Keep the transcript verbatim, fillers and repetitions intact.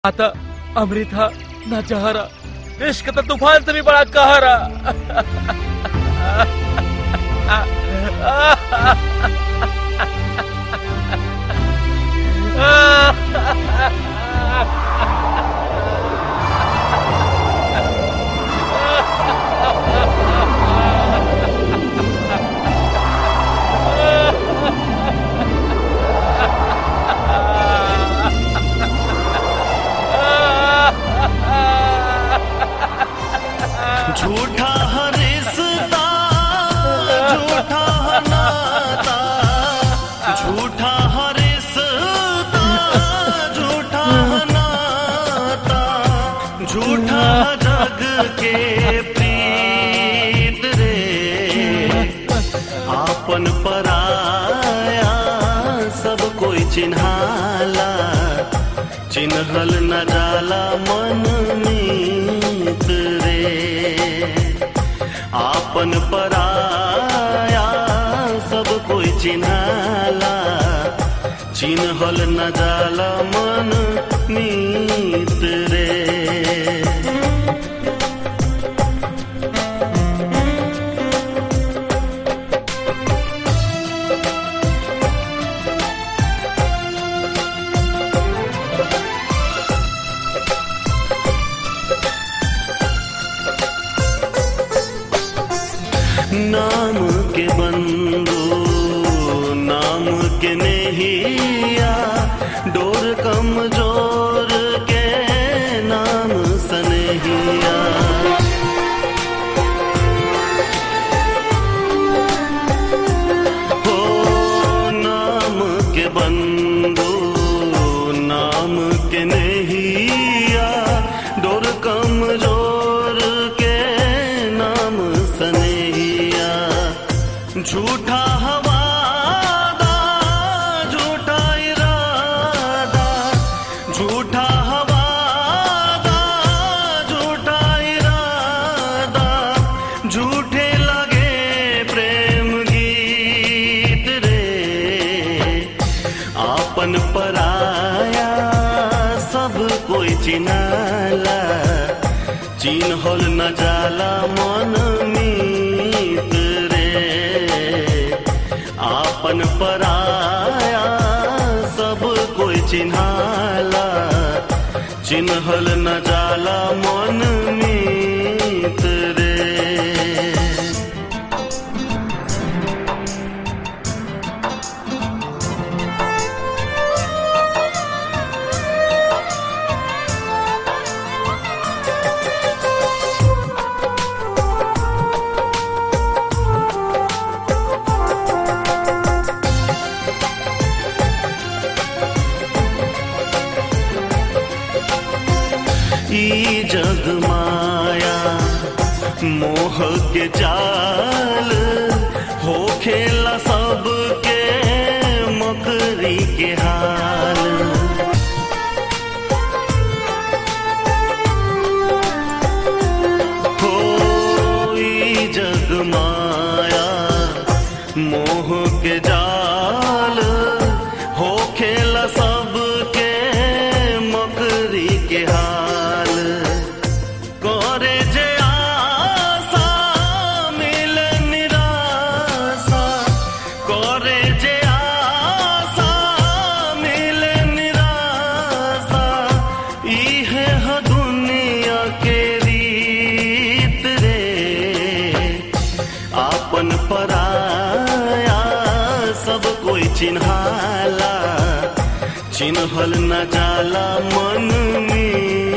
आता अमृत हा ना जहरा, इश्क तो तूफान से भी बड़ा कहरा। झूठा रिश्ता, झूठा नाता, झूठा रिश्ता, झूठा नाता, झूठा जग के प्रीत रे, आपन पराया सब कोई चिन्हाला, चिन्हल न जाला मन मीत रे, आपन पराया सब कोई चिन्हाला, चिन्हल न जाला मन मीत रे। नाम के बंधु नाम के नहिया, डोर कमजोर के नाम सनहिया, हो नाम के बंधु नाम के नहिया, डोर कमजोर के नाम सनहिया, झूठा हवादा झूठा इरादा, झूठा हवादा झूठा इरादा, झूठे लगे प्रेम गीत रे, आपन पराया सब कोई चिन्हाला, चिन्हल न जाला मन मीत रे, आपन पराया सब कोई चिन्हाला, चिन्हल न जाला मन मीत रे। ई जग माया मोह के जाल, हो खेला सबके मकरी के हाल, हो ई जग माया मोह के जाल, हो खेला सबके मकरी के हाल, करे जे आशा मिले निराशा, करे जे आशा मिले निराशा, इहे ह दुनिया के रीत रे, आपन पराया सब कोई चिन्हाला, चिन्हल न जाला मन में।